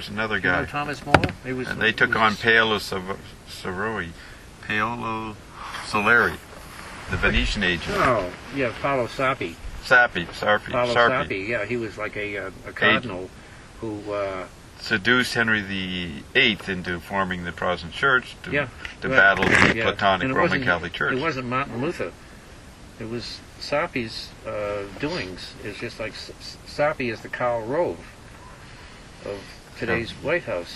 was another You know guy. Thomas More? And they took on Paolo Soleri, the Venetian agent. Oh, yeah, Paolo Sarpi. Paolo Sarpi, yeah, he was like a cardinal who seduced Henry VIII into forming the Protestant Church to battle the Platonic Roman Catholic Church. It wasn't Martin Luther. It was Sarpi's doings. It's just like Sarpi is the Karl Rove of today's White House.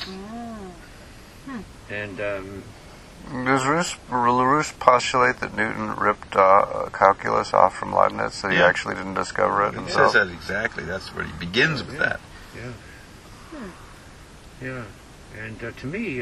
And does LaRouche postulate that Newton ripped calculus off from Leibniz, that he actually didn't discover it himself? He says that exactly. That's where he begins with that. Yeah. And to me,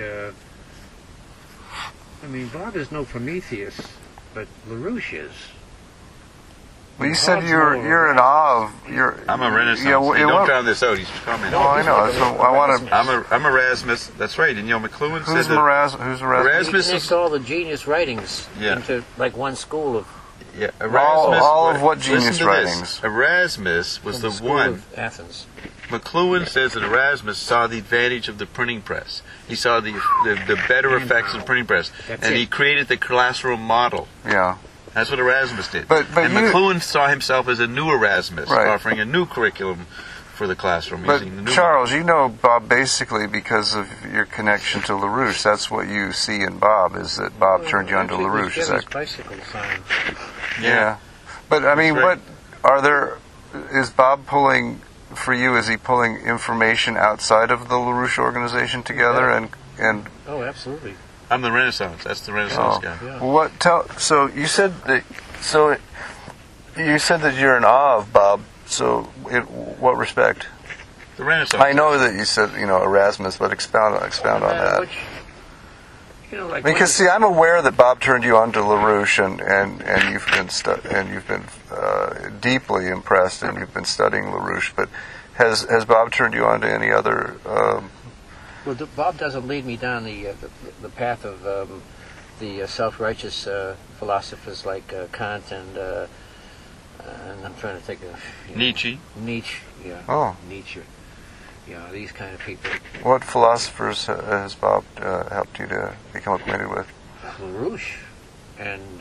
I mean, Bob is no Prometheus, but LaRouche is. Well, you said you're in awe of. I'm a Renaissance. Don't drown this out. He's commenting. Oh, I know. So I want to. I'm Erasmus. That's right. And McLuhan Who's said Erasmus? Erasmus connects all the genius writings into like one school of. Yeah, Erasmus. All of what genius writings? Erasmus was the one. Of Athens. McLuhan says that Erasmus saw the advantage of the printing press. He saw the better effects of the printing press, and he created the classroom model. Yeah. That's what Erasmus did. But McLuhan saw himself as a new Erasmus, right, offering a new curriculum for the classroom. But using the new Charles, you know Bob basically because of your connection to LaRouche. That's what you see in Bob, is that Bob turned you on to LaRouche. Is that bicycle sign? Yeah. But I mean, right. Is Bob pulling, for you, is he pulling information outside of the LaRouche organization together? And oh, absolutely. I'm the Renaissance. That's the Renaissance guy. Yeah. So you said that. So you said that you're in awe of Bob. So in what respect? The Renaissance. I know that you said Erasmus, but expound on that. Which, like because see, I'm aware that Bob turned you on to LaRouche, and you've been deeply impressed, and you've been studying LaRouche. But has Bob turned you on to any other? Well, Bob doesn't lead me down the path of the self-righteous philosophers like Kant and I'm trying to think of Nietzsche. Yeah. Oh. Nietzsche. Yeah, these kind of people. What philosophers has Bob helped you to become acquainted with? LaRouche and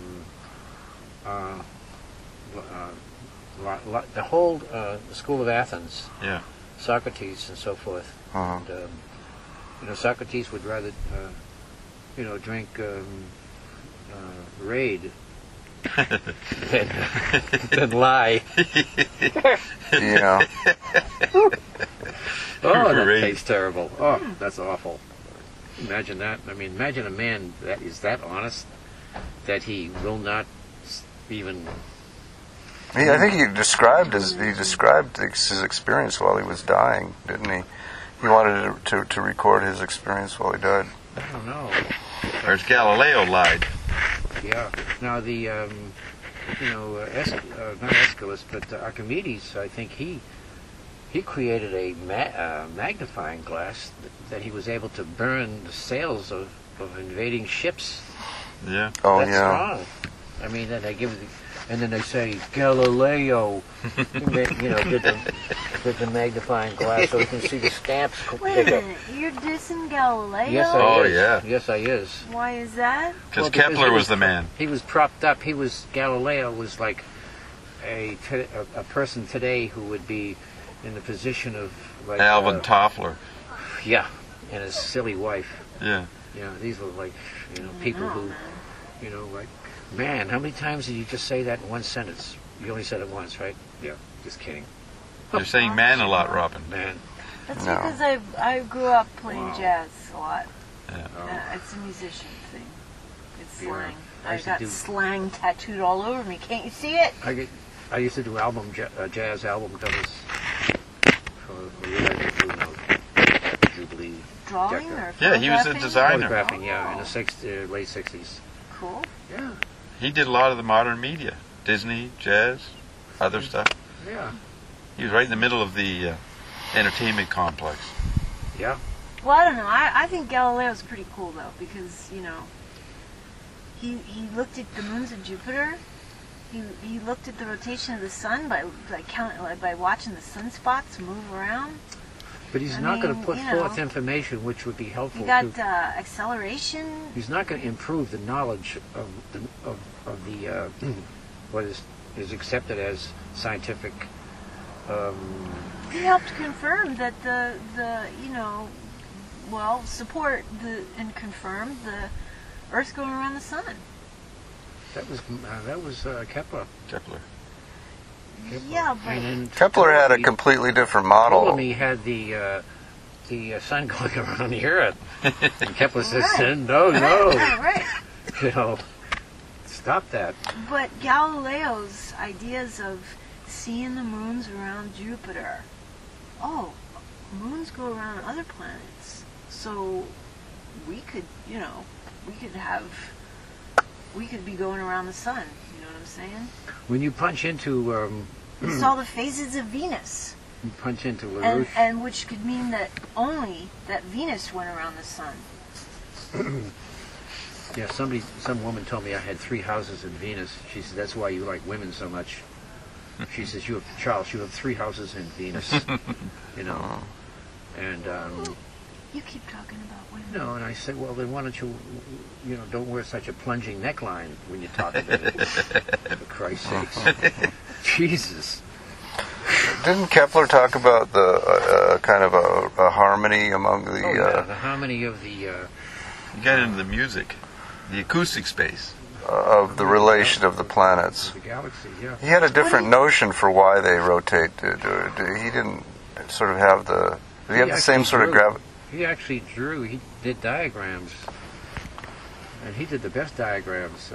the whole school of Athens. Yeah. Socrates and so forth. Uh-huh. And, Socrates would rather, drink Raid than lie. Yeah. Oh, that tastes terrible. Oh, that's awful. Imagine that. I mean, imagine a man that is that honest that he will not even. I think he described his experience while he was dying, didn't he? He wanted to record his experience while he died. I don't know. Or Galileo lied. Yeah. Now the not Aeschylus, but Archimedes. I think he created a magnifying glass that he was able to burn the sails of invading ships. Yeah. Oh, That's yeah. strong. I mean, then they and then they say Galileo, did the magnifying glass so we can see the stamps. Wait a minute, you're dissing Galileo? Yes, I Oh, is. yeah. Yes, I is. Why is that? Because Kepler was the man. He was propped up. Galileo was like a person today who would be in the position of like Alvin Toffler. Yeah, and his silly wife. Yeah. Yeah, these were like people who, like, man, how many times did you just say that in one sentence? You only said it once, right? Yeah, just kidding. You're saying man a lot, Robin. Man. That's No. because I grew up playing jazz a lot. Yeah. It's a musician thing. It's Yeah. slang. I I used to got do- slang tattooed all over me. Can't you see it? I used to do jazz album covers for United Blue Note, Jubilee. Drawing Decca. or Yeah, he was a photographing? designer. Photographing, yeah, in the late 60s. Cool. Yeah. He did a lot of the modern media. Disney, jazz, other stuff. Yeah. He was right in the middle of the entertainment complex. Yeah. Well, I don't know. I think Galileo's pretty cool though, because he looked at the moons of Jupiter. He looked at the rotation of the sun by counting, by watching the sunspots move around. But he's I not going mean, to put you know, forth information which would be helpful You got to. acceleration. He's not going to improve the knowledge of the what is accepted as scientific. He helped confirm that support and confirm the Earth going around the sun. That was Kepler. Kepler. Yeah, but And then Kepler had a completely different model. Ptolemy had the sun going around the Earth, and Kepler says, Right. "No, right. you know, stop that." But Galileo's ideas of seeing the moons around Jupiter. Oh, moons go around other planets, so we could be going around the sun. You know what I'm saying? When you punch into We saw the phases of Venus, LaRouche, and which could mean that only that Venus went around the sun. yeah, some woman told me I had 3 houses in Venus. She said that's why you like women so much. She says, Charles, you have 3 houses in Venus, you know, and. You keep talking about women. No, and I said, well, then why don't you don't wear such a plunging neckline when you talk about it. For Christ's sakes. Jesus. Didn't Kepler talk about the kind of a harmony among the... the harmony of the... You got into the music, the acoustic space. of the relation of the planets. The galaxy, yeah. He had a different notion for why they rotate. He didn't sort of have the... Did he have the same sort of gravity? He actually drew, he did diagrams, and he did the best diagrams.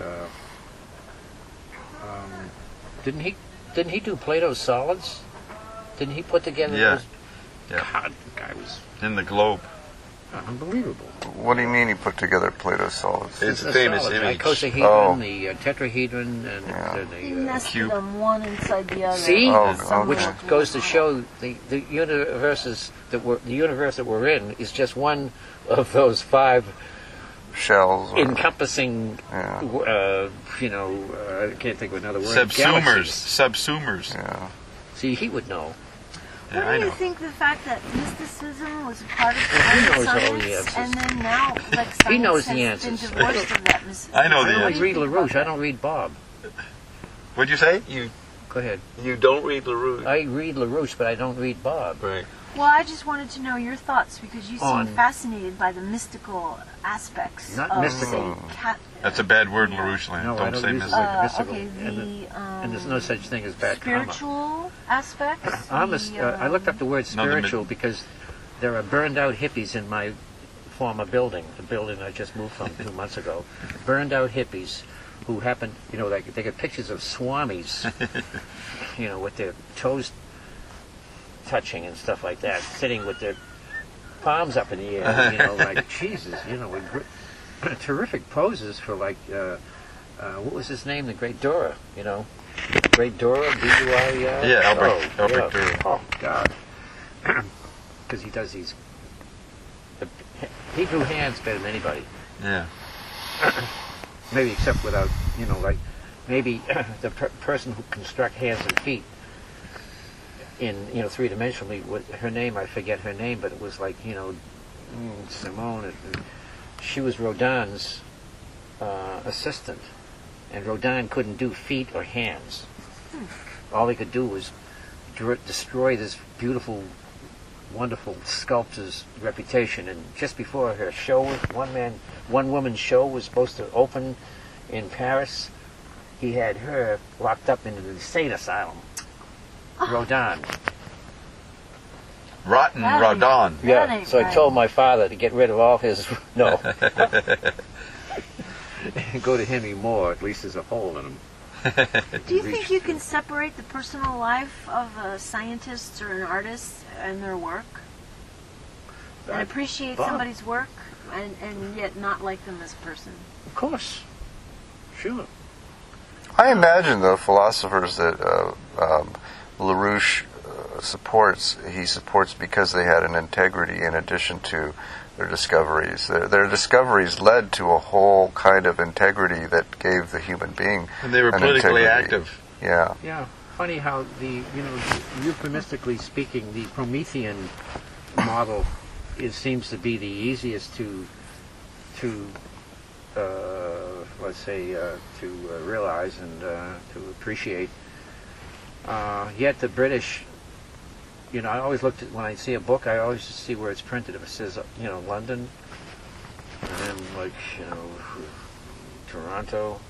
Didn't he do Plato's solids? Didn't he put together those? Yeah. God, the guy was In the globe. unbelievable. What do you mean he put together Plato's solids? It's The a famous solids, image. Icosahedron, the tetrahedron, and He the nested cube. them one inside the other. See? Oh, which okay. goes to show the universe that we're in is just one of those 5 Shells? Or, encompassing. yeah. I can't think of another word. Subsumers. Galaxies. Subsumers. Yeah. See, he would know. Yeah, What I do you know. think the fact that mysticism was a part of He knows all science, the answers. and then now, like, science He knows the has been answers. divorced of that mysticism? I know the I answer. only read LaRouche. I don't read Bob. What'd you say? You Go ahead. don't read LaRouche. I read LaRouche, but I don't read Bob. Right. Well, I just wanted to know your thoughts because you seem On- fascinated by the mystical aspects Not of, mystical. say, That's a bad word in Yeah. LaRouche land. No, I don't don't say use it mystical. like mystical. okay, And there's no such thing as bad karma. spiritual aspects. I looked up the word No, the spiritual because there are burned out hippies in my former building, the building I just moved from 2 months ago. Burned out hippies who happen, they get pictures of swamis, with their toes touching and stuff like that, sitting with their palms up in the air, like Jesus, with terrific poses for like, what was his name? The Great Dora, Great Dora, D-U-R-E-R? Yeah, Albert yeah. Dürer. Oh, God. Because he does these... He drew hands better than anybody. Yeah. Maybe except without, maybe the person who construct hands and feet in, 3-dimensionally, her name, I forget her name, but it was like, Simone, she was Rodin's assistant, and Rodin couldn't do feet or hands. All he could do was destroy this beautiful, wonderful sculptor's reputation. And just before her show, one woman's show was supposed to open in Paris, he had her locked up in an insane asylum. Rodin. Rotten That ain't- Rodin. That ain't So I right. told my father to get rid of all his... No. Go to Henry Moore, at least there's a hole in him. Do you think you can separate the personal life of a scientist or an artist and their work? And appreciate Bob. somebody's work and yet not like them as a person? Of course. Sure. I imagine the philosophers that LaRouche supports because they had an integrity in addition to their discoveries. Their discoveries led to a whole kind of integrity that gave the human being And they were an politically integrity. active. Yeah. Yeah. Funny how euphemistically speaking, the Promethean model seems to be the easiest to let's say to realize and to appreciate. Yet the British, you know, I always looked at, when I see a book, I always just see where it's printed. If it says, you know, London, and then like, you know, Toronto.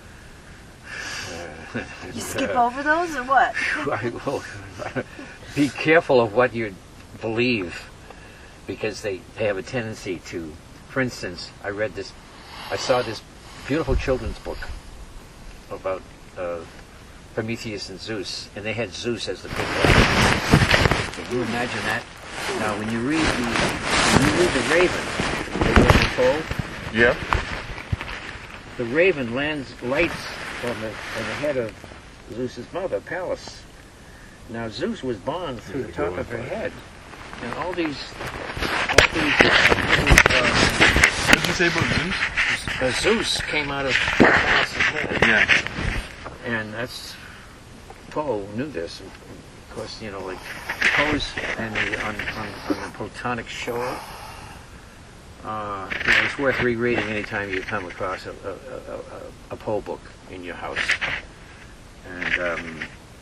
You skip over those or what? I will be careful of what you believe, because they have a tendency to. For instance, I saw this beautiful children's book about Prometheus and Zeus, and they had Zeus as the big bad. Can you imagine that? Now, when you read the Raven, the Poe, Yep. the Raven lights on the head of Zeus's mother, Pallas. Now, Zeus was born through the top of her head, and all these What did you say about Zeus? Zeus came out of Pallas' head. Yeah. And that's, Poe knew this. And of course, you know, like Poe's on the Platonic Shore. You know, it's worth rereading anytime you come across a Poe book in your house. And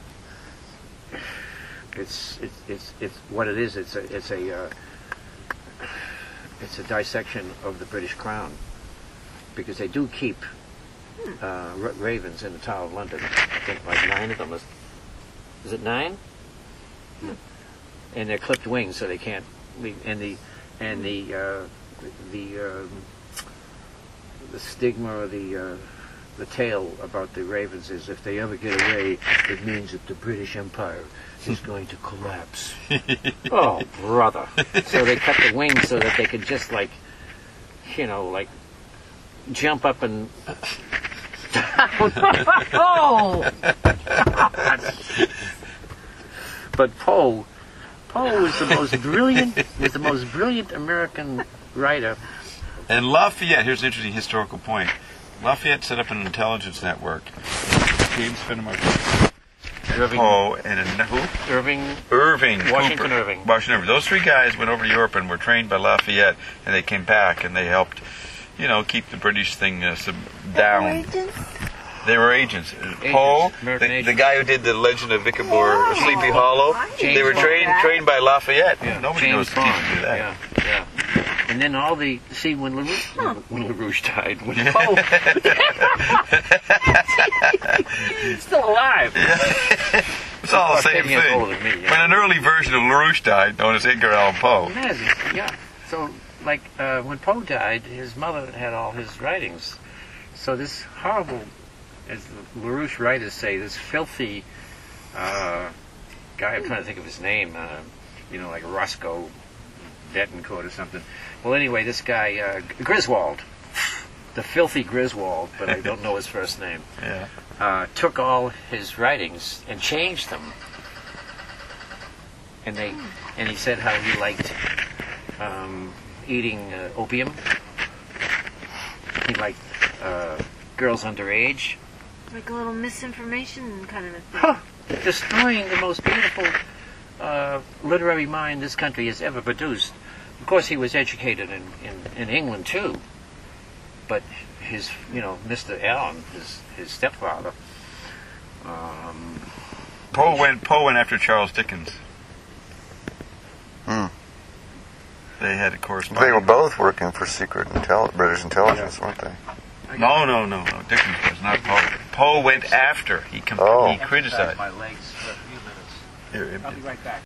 it's what it is. It's a dissection of the British Crown, because they do keep ravens in the Tower of London. I think like 9 of them. Is it 9? And they're clipped wings, so they can't leave. And the stigma or the tale about the ravens is, if they ever get away, it means that the British Empire is going to collapse. Oh, brother! So they cut the wings so that they could just, like, you know, like jump up and. Oh! But Poe was the most brilliant American writer. And Lafayette, here's an interesting historical point. Lafayette set up an intelligence network. James Fenimore Poe and who? Irving. Washington Cooper. Irving. Washington Irving. Those 3 guys went over to Europe and were trained by Lafayette, and they came back and they helped, you know, keep the British thing down. Agents? They were agents. Poe, the guy who did the Legend of Ichabod, Sleepy Hollow, they were trained by Lafayette. Yeah. Nobody James knows to Bond. do that. Yeah. And then all the when LaRouche died, when Poe he's still alive. It's all the same 10 years thing. older than me, yeah. When an early version of LaRouche died, known as Edgar Allan Poe. Yes, yeah. So, like, when Poe died, his mother had all his writings. So this horrible, as the LaRouche writers say, this filthy guy, I'm trying to think of his name, you know, like Roscoe Betancourt or something. Well, anyway, this guy, Griswold, the filthy Griswold, but I don't know his first name, took all his writings and changed them. And he said how he liked eating opium. He liked girls underage. Like a little misinformation kind of a thing. Huh. Destroying the most beautiful literary mind this country has ever produced. Of course, he was educated in England too, but his, you know, Mr. Allen, his stepfather. Poe went after Charles Dickens. They had a correspondence. They were both working for secret British intelligence, weren't they? No. Dickens was not Poe. Poe went after. He criticized. My legs for a few minutes. Here, I'll be right back.